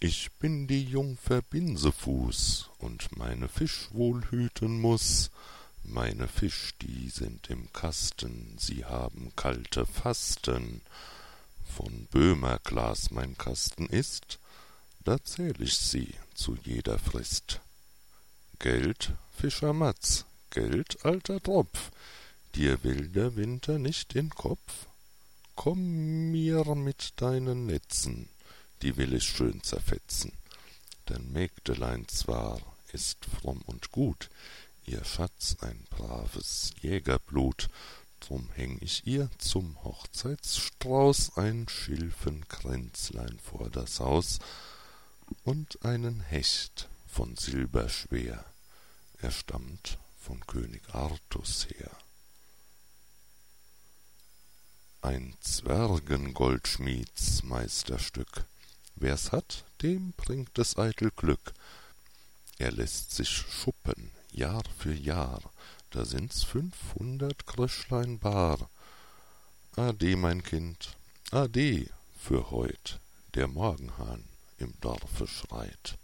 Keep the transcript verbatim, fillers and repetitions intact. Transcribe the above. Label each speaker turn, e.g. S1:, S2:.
S1: Ich bin die Jungfer Binsefuß und meine Fisch wohl hüten muß. Meine Fisch, die sind im Kasten, sie haben kalte Fasten. Von Böhmerglas mein Kasten ist, da zähl ich sie zu jeder Frist. Gelt, Fischer Matz, Gelt, alter Tropf, dir will der Winter nicht in Kopf? Komm mir mit deinen Netzen, die will ich schön zerfetzen. Denn Mägdelein zwar ist fromm und gut, ihr Schatz ein braves Jägerblut, drum häng ich ihr zum Hochzeitsstrauß ein Schilfenkränzlein vor das Haus und einen Hecht von Silber schwer, er stammt von König Artus her. Ein Zwergengoldschmiedsmeisterstück, wer's hat, dem bringt es eitel Glück. Er lässt sich schuppen, Jahr für Jahr, da sind's fünfhundert Kröschlein bar. Ade, mein Kind, ade für heut, der Morgenhahn im Dorfe schreit.